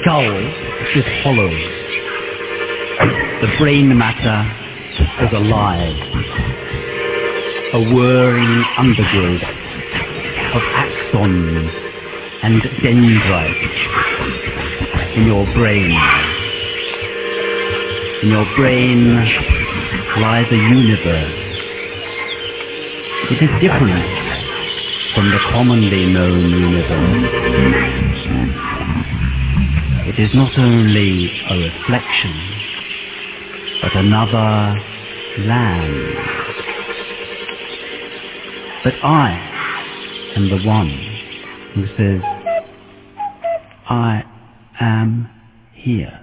skull is hollow. The brain matter is alive. A whirring undergrowth of axons and dendrites in your brain. In your brain lies a universe. It is different from the commonly known universe. It is not only a reflection, but another land. But I am the one who says, I am here.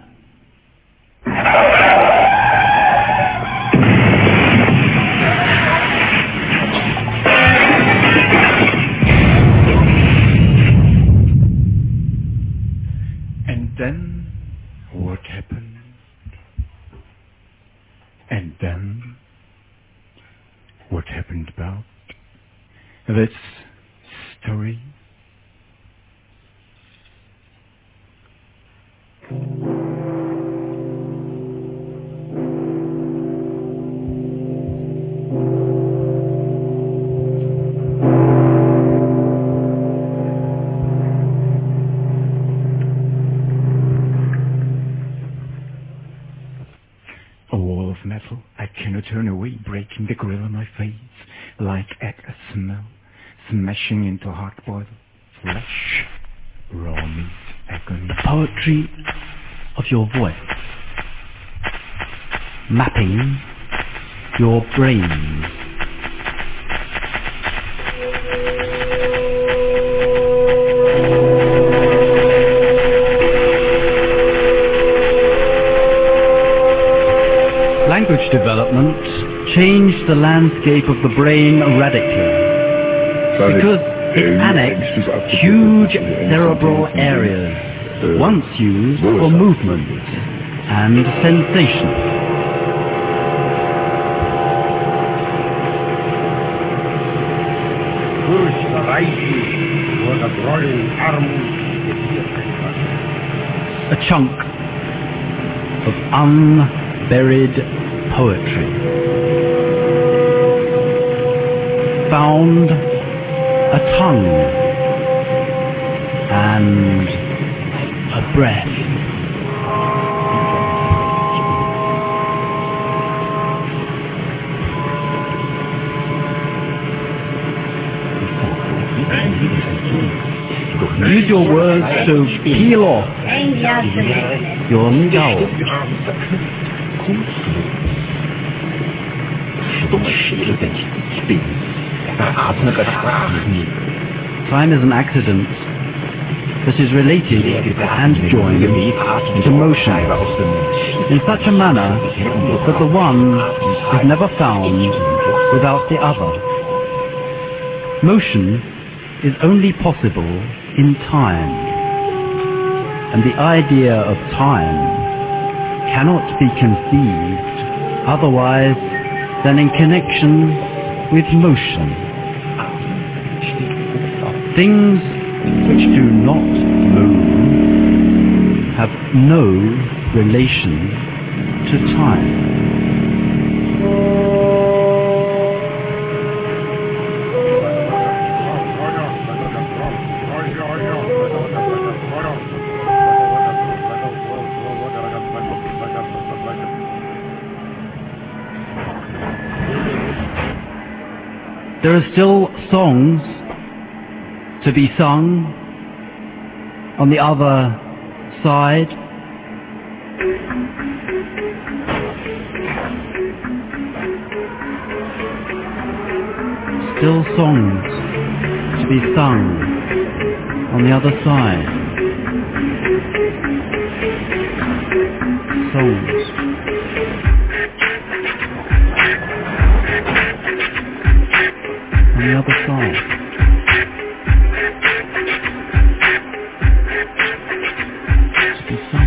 And then what happened? And then what happened about this story? A wall of metal I cannot turn away, breaking the grill on my face, like a smell, smashing into hard-boiled flesh, raw meat, agony. The poetry of your voice, mapping your brain. Language development changed the landscape of the brain radically because it annexed huge cerebral areas once used for movement and sensation. A chunk of unburied poetry found a tongue and a breath. Use your words to peel off your skull. Time is an accident that is related and joined to motion in such a manner that the one is never found without the other. Motion is only possible in time, and the idea of time cannot be conceived otherwise than in connection with motion. Things which do not move have no relation to time. There are still songs to be sung on the other side. Still songs to be sung on the other side. Songs. On the other side. To be sung.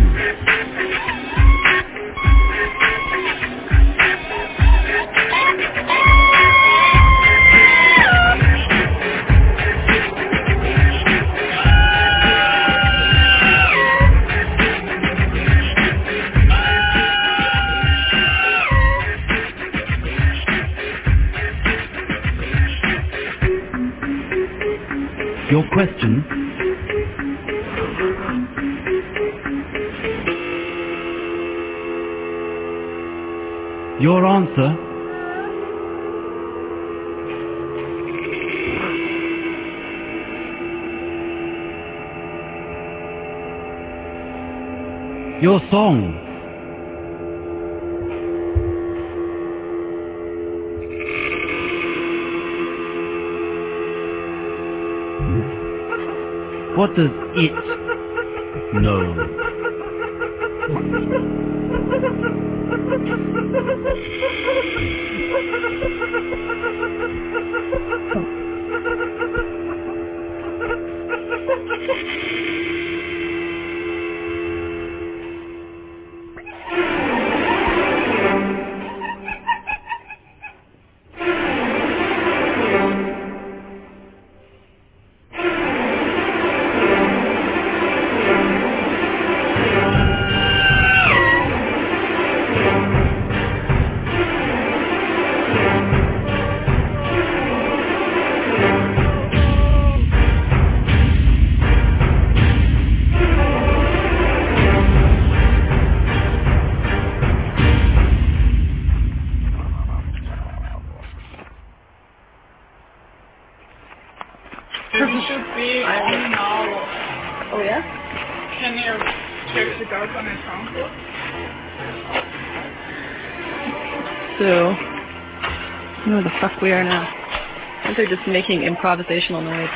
Your question? Your answer? Your song? What does it know? It should be on now. Oh yeah? Can you check it out on your SoundCloud? So, I know where the fuck we are now. I think they're just making improvisational noise.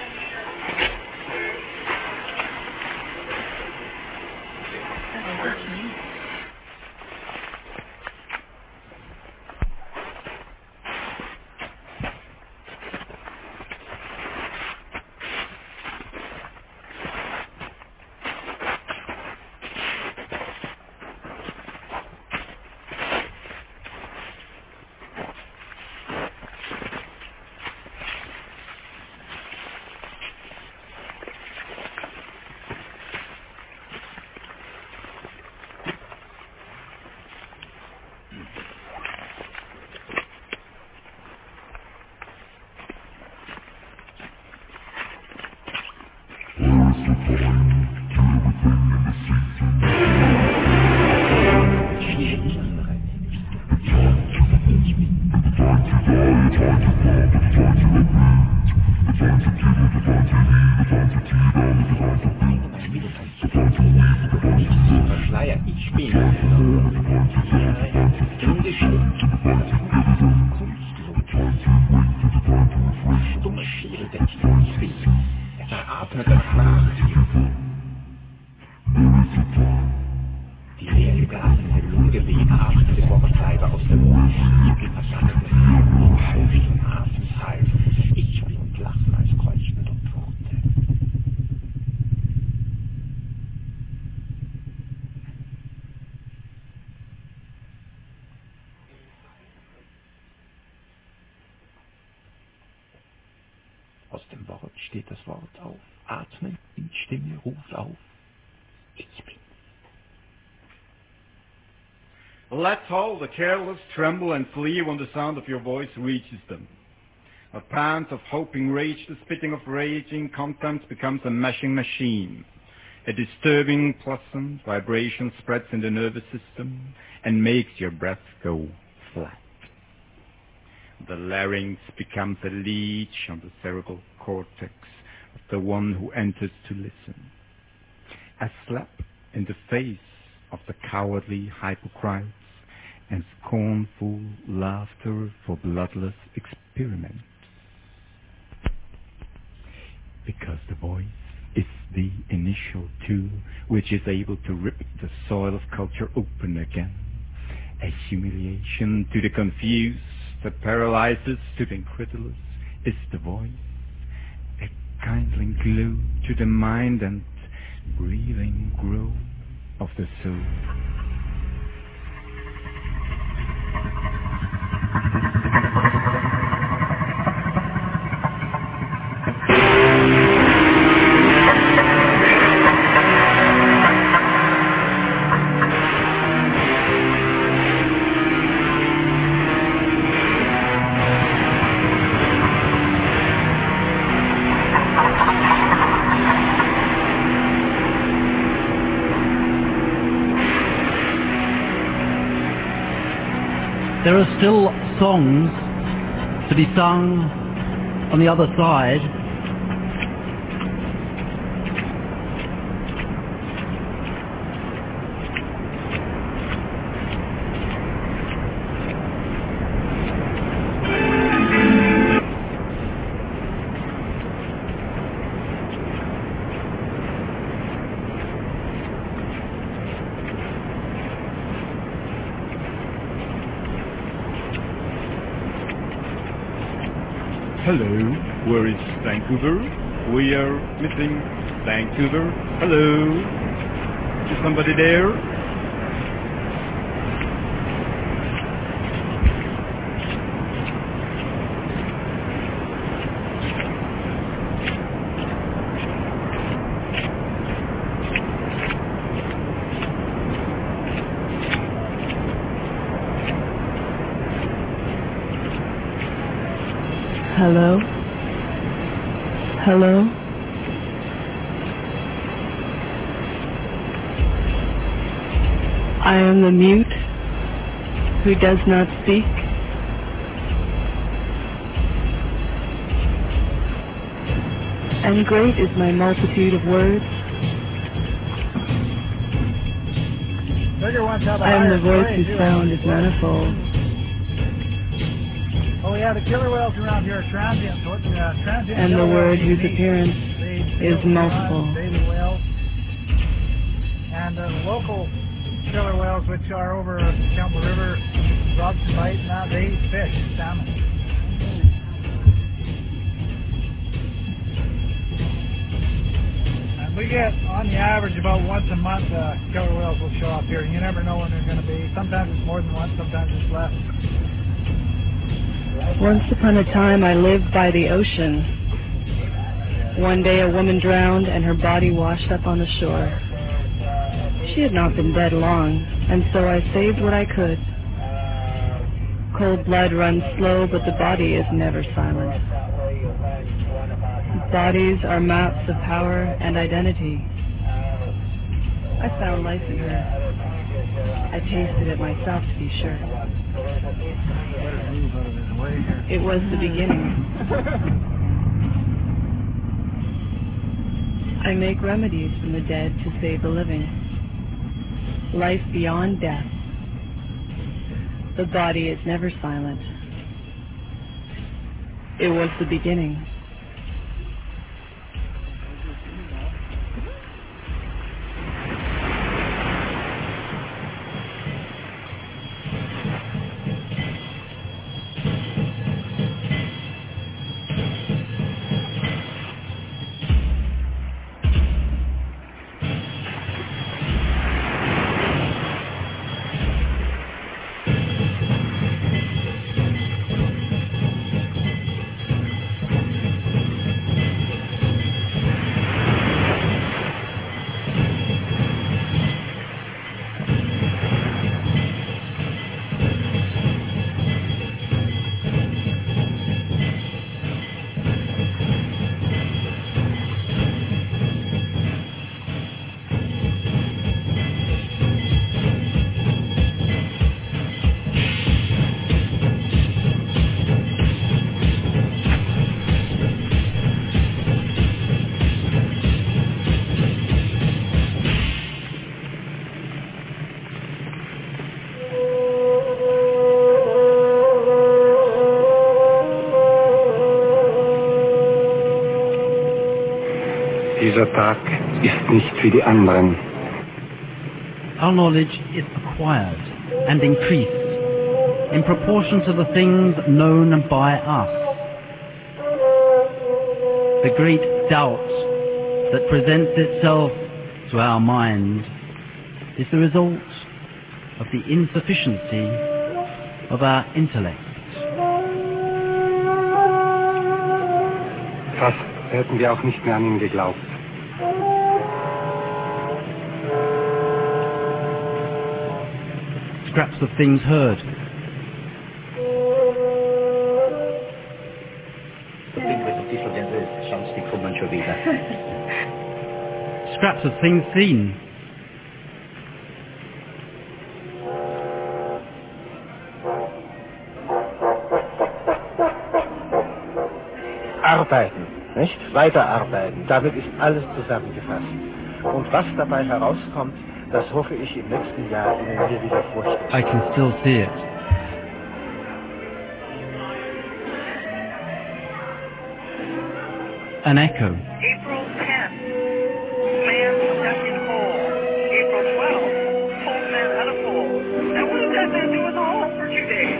Aus dem Wort steht das Wort auf. Atmen, die Stimme ruft auf. Ich bin. Let all the careless tremble and flee when the sound of your voice reaches them. A pant of hoping rage, the spitting of raging contempt becomes a mashing machine. A disturbing, pleasant vibration spreads in the nervous system and makes your breath go flat. The larynx becomes a leech on the cerebral cortex of the one who enters to listen. A slap in the face of the cowardly hypocrites and scornful laughter for bloodless experiments. Because the voice is the initial tool which is able to rip the soil of culture open again. A humiliation to the confused, that paralyzes to the incredulous, is the voice. A kindling glow to the mind and breathing grow of the soul. There are still songs to be sung on the other side. Hello, where is Vancouver? We are missing Vancouver. Hello, is somebody there? Hello? Hello? I am the mute who does not speak. And great is my multitude of words. I am the voice whose sound is manifold. Oh yeah, the killer whales around here are transient. And the word whose appearance is multiple. Baby whales. And the local killer whales, which are over Campbell River, Robson Bight, now they eat fish, salmon. And we get, on the average, about once a month, killer whales will show up here. You never know when they're going to be. Sometimes it's more than once, sometimes it's less. Once upon a time I lived by the ocean. One day a woman drowned and her body washed up on the shore. She had not been dead long, and so I saved what I could. Cold blood runs slow, but the body is never silent. Bodies are maps of power and identity. I found life in her. I tasted it myself to be sure. It was the beginning. I make remedies from the dead to save the living. Life beyond death. The body is never silent. It was the beginning. Dieser Tag ist nicht wie die anderen. Our knowledge is acquired and increased in proportion to the things known by us. The great doubt that presents itself to our mind is the result of the insufficiency of our intellect. Fast hätten wir auch nicht mehr an ihn geglaubt. Scraps of things heard. Scraps of things seen. arbeiten, nicht? Weiterarbeiten. Damit ist alles zusammengefasst. Und was dabei herauskommt, das hoffe ich im nächsten Jahr Ihnen hier wieder vorstellen. I can still see it. An echo. April 10th, man stuck in hole. April 12th, pulled man out of hole. Now what does that man do in the hole for 2 days?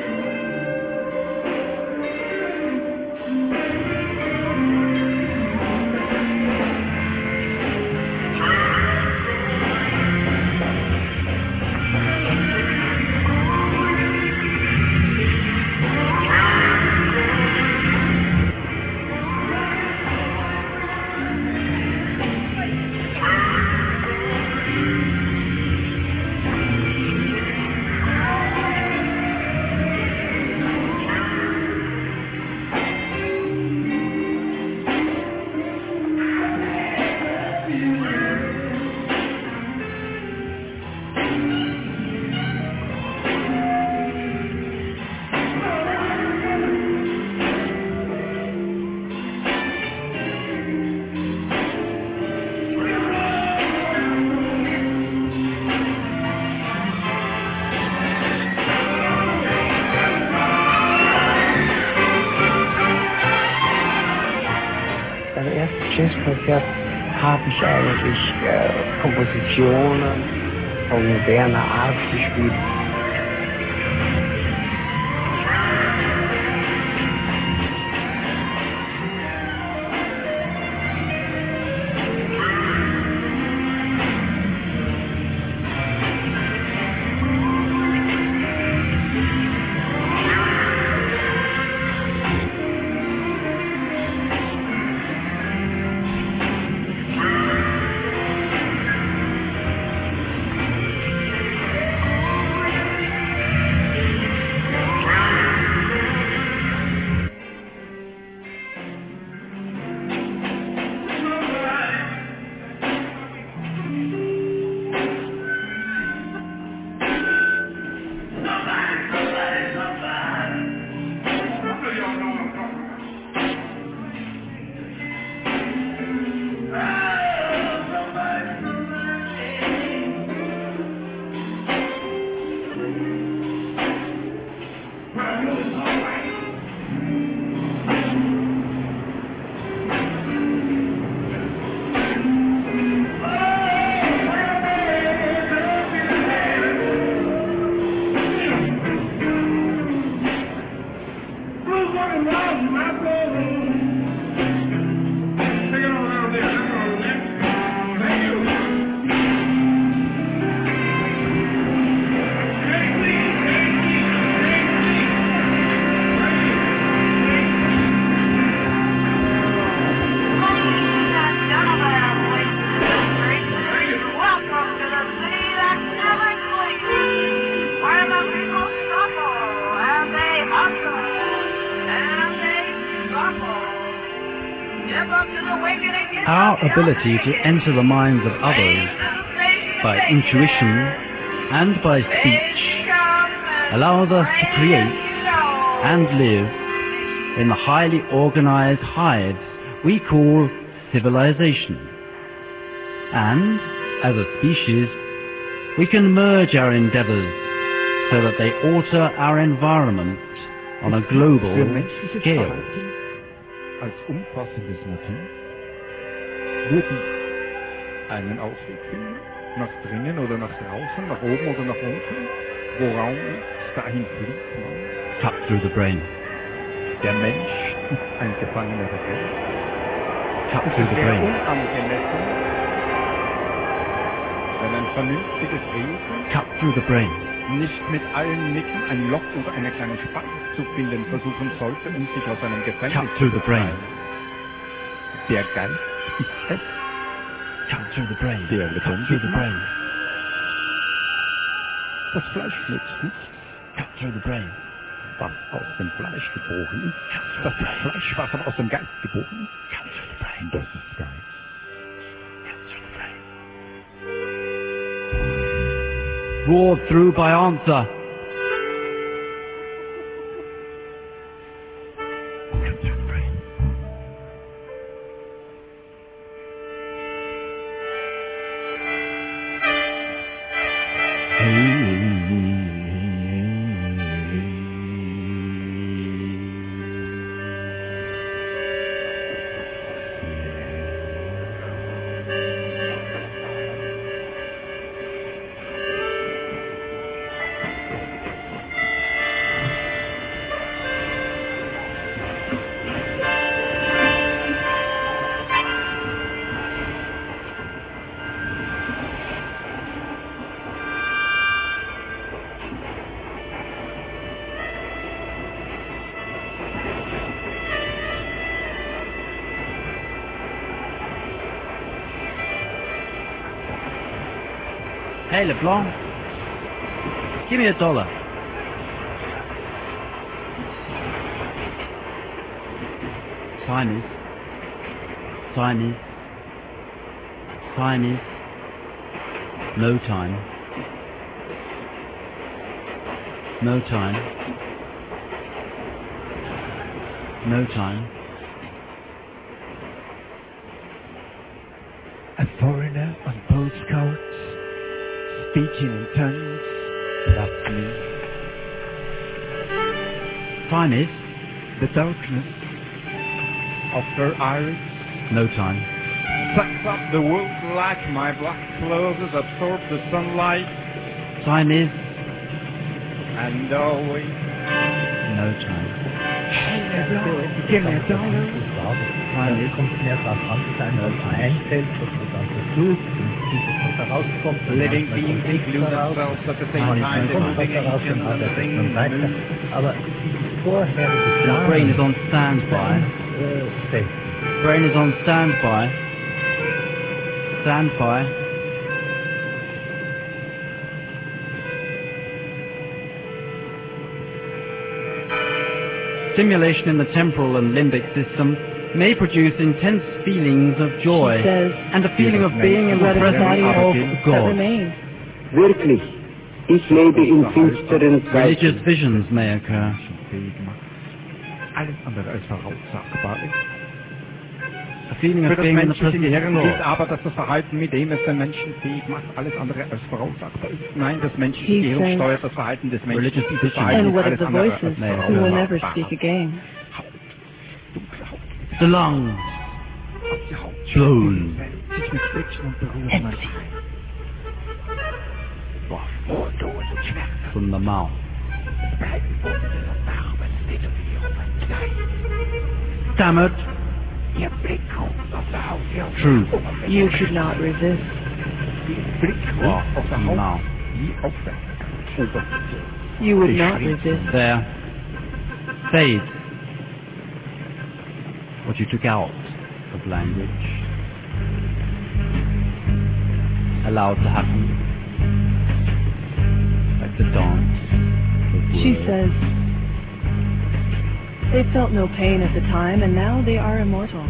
Jazzkonzert habe ich eigentlich Kompositionen von moderner Art gespielt. Our ability to enter the minds of others by intuition and by speech allows us to create and live in the highly organized hives we call civilization. And, as a species, we can merge our endeavors so that they alter our environment on a global scale. Als umfassendes Motiv würden einen Ausweg finden, nach drinnen oder nach draußen, nach oben oder nach unten, wo Raum ist, dahin fliegt man. Cut through the brain. Der Mensch ist ein Gefangener der Welt. Cut through the brain. Unangemessen, wenn ein vernünftiges Wesen Cut through the brain. nicht mit allen Mitteln ein Loch oder eine kleine Spalte zu finden versuchen sollte, um sich aus einem Gefängnis Cut through the brain. Der Geist ist es, Cut through the brain. der Cut through the lebendig brain. macht. Das Fleisch nützt nicht, Cut through the brain. was aus dem Fleisch geboren ist. Das ist Fleisch, was aber aus dem Geist geboren ist. Cut through the brain. Das ist Geist. Cut through the brain. Roared through by answer. Cut through the brain. Hey, LeBlanc. Give me $1. Time is. No time. No time. No time. A foreigner on postcards, speaking in tongues, that's me. Time is. The darkness of her iris, No time. Sucks up the world like my black clothes absorb the sunlight, Time is. and always No time. give me $1. Time is. kommt mehr darauf an, dass einem was einfällt, dass man dann versucht und sieht, dass man da rauskommt. Und living manchmal beings kommt nichts include daraus. themselves at the same Manchmal time. They kommt moving was daraus, agents dann and the arbeitet thing man weiter. moves. Aber vorherige Your brain is on Planung standby. fällt. Brain is on standby. Standby. Stimulation in the temporal and limbic system may produce intense feelings of joy She says, and a feeling of being in the what a presence body of that God. remains. Wirklich, ich lebe in finsteren Religious Zeiten. visions may occur. Alles andere als voraussagbar ist. A feeling Für of das being in the menschliche presence Gehirn of gilt God. aber, dass das Verhalten, mit dem es den Menschen fähig macht, alles andere als voraussagbar ist. Nein, das menschliche He Gehirn says, steuert das Verhalten des Menschen. Religious Dieses visions. Verhalten And ist what of alles the andere voices als may who will never voraussagbar. speak again? The lungs blown. Sich mit Flitschen und Berühren mal rein. Boah, Vortod und Schmerzen. From the mouth. Bleiben Wurzeln und Narben, wieder wie auf ein Gleis. Stammered. Ihr Blick ruht auf der Haut wie auf Truth. der Oberfläche. You could not resist. Ihr Blick ruht auf der From the Haut mouth. wie auf der Oberfläche. You would not resist. There. Fades. What you took out of language. Allowed to happen. Like the dance of She words. says, they felt no pain at the time and now they are immortal.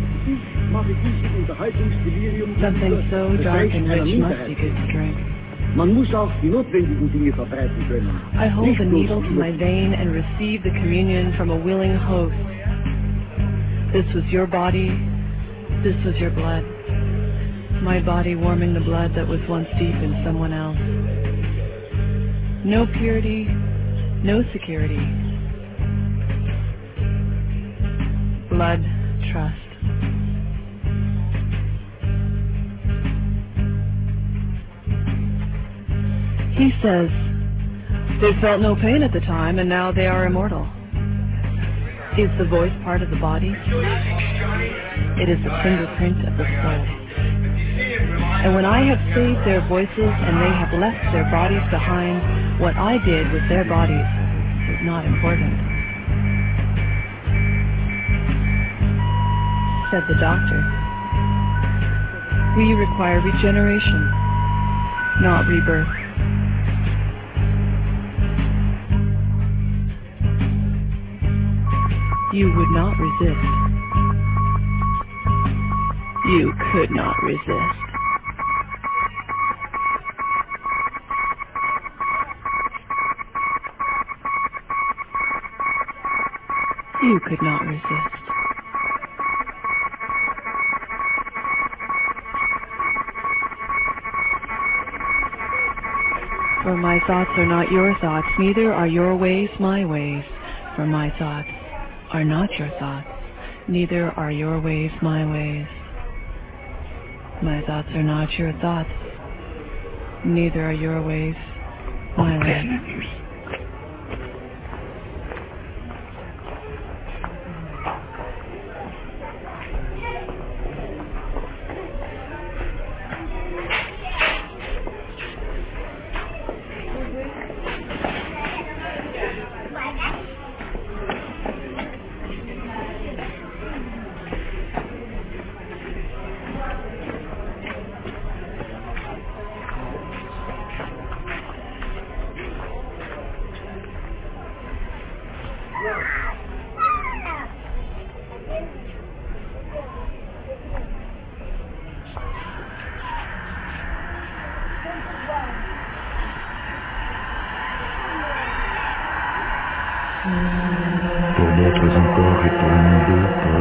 Something so dark and rich must be good to drink. Man muss auch die notwendigen Dinge verbreiten können. I hold the needle to my vein and receive the communion from a willing host. This was your body, this was your blood. My body warming the blood that was once deep in someone else. No purity, no security. Blood, trust. He says, they felt no pain at the time and now they are immortal. Is the voice part of the body? It is the fingerprint of the soul. And when I have saved their voices and they have left their bodies behind, what I did with their bodies is not important. Said the doctor. We require regeneration, not rebirth. You would not resist. You could not resist. You could not resist. For my thoughts are not your thoughts, neither are your ways my ways. For my thoughts are not your thoughts, neither are your ways my ways. My thoughts are not your thoughts, neither are your ways my ways.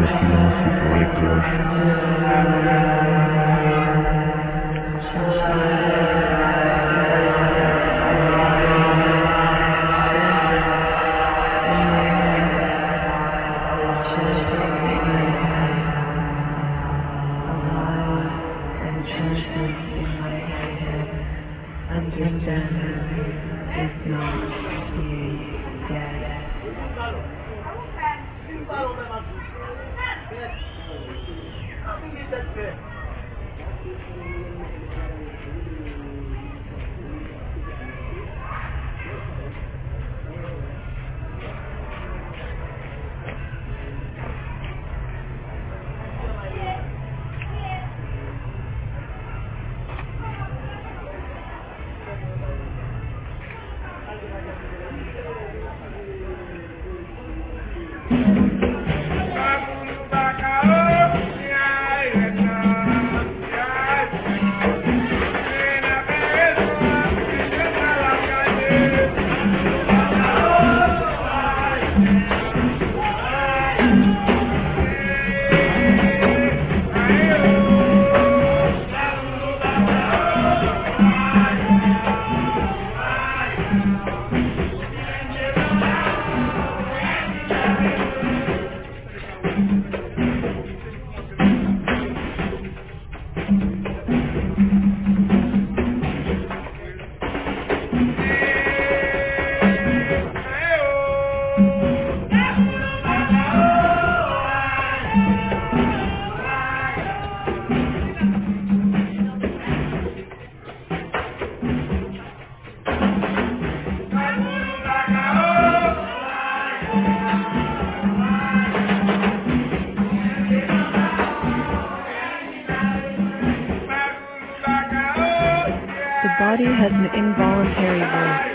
body has an involuntary voice.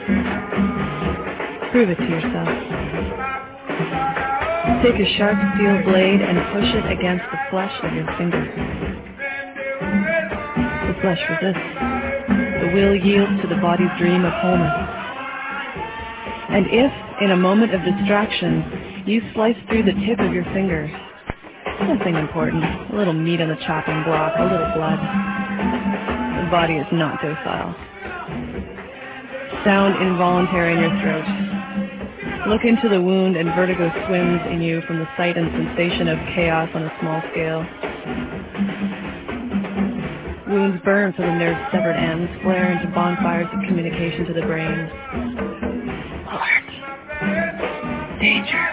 Prove it to yourself. Take a sharp steel blade and push it against the flesh of your finger. The flesh resists. The will yields to the body's dream of wholeness. And if, in a moment of distraction, you slice through the tip of your finger, nothing important, a little meat on the chopping block, a little blood, the body is not docile. Sound involuntary in your throat. Look into the wound and vertigo swims in you from the sight and sensation of chaos on a small scale. Wounds burn from the nerve's severed ends, flare into bonfires of communication to the brain. Alert. Danger.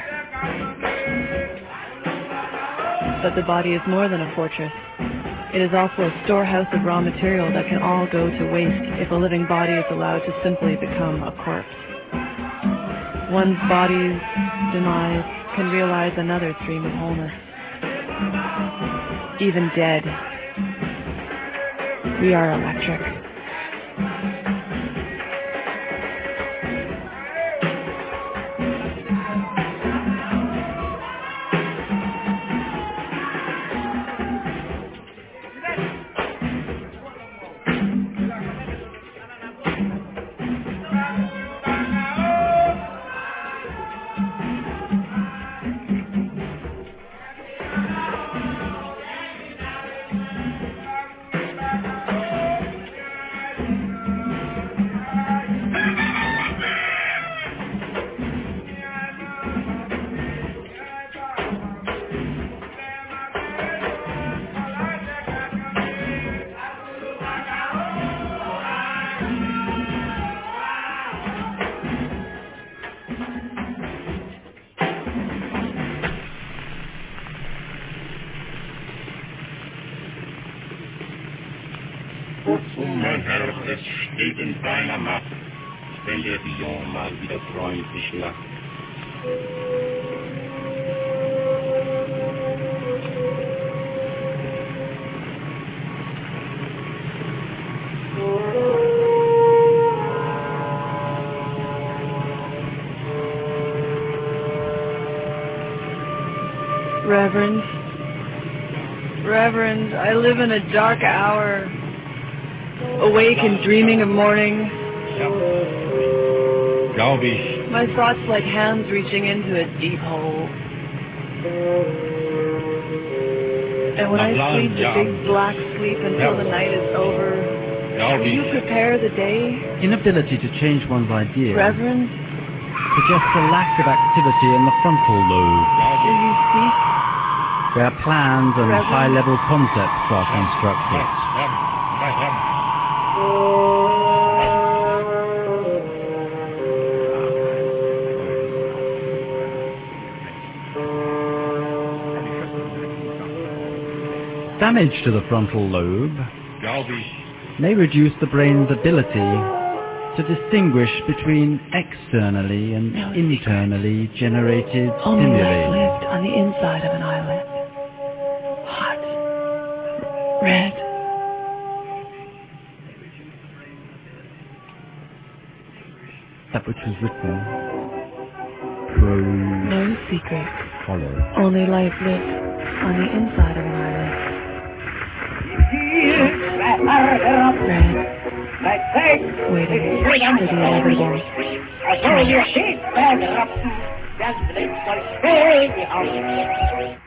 But the body is more than a fortress. It is also a storehouse of raw material that can all go to waste if a living body is allowed to simply become a corpse. One's body's demise can realize another's dream of wholeness. Even dead, we are electric. Mein Herr, es steht in deiner Macht, wenn der Bion mal wieder freundlich lacht. Reverend, I live in a dark hour. Awake and dreaming of morning. Glaube ich. My thoughts like hands reaching into a deep hole. And when I sleep the big black sleep until the night is over, will you prepare the day? Inability to change one's ideas Reverend, suggests a lack of activity in the frontal lobe, do you speak? where plans and Reverend? high-level concepts are constructed. Damage to the frontal lobe may reduce the brain's ability to distinguish between externally and internally generated Only life stimuli. lived on the inside of an eyelid. Hot. Red. That which was written, prose, No secret. follow. Only life lived on the inside of an eyelid. Red. Waiting for the inevitable. Als je ziet, dan rappen, dat brengt ons veel.